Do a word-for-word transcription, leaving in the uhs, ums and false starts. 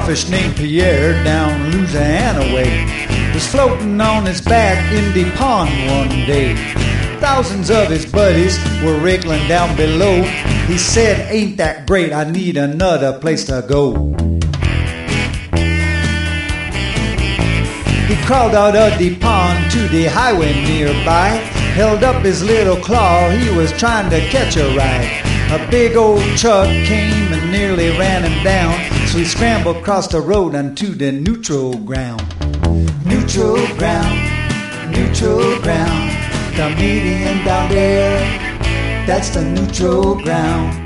crawfish named Pierre down Louisiana way was floating on his back in the pond one day. Thousands of his buddies were wriggling down below. He said, "Ain't that great? I need another place to go." He crawled out of the pond to the highway nearby, held up his little claw, he was trying to catch a ride. A big old truck came and nearly ran him down, so he scrambled across the road onto the neutral ground. Neutral ground, neutral ground, the median down there, that's the neutral ground.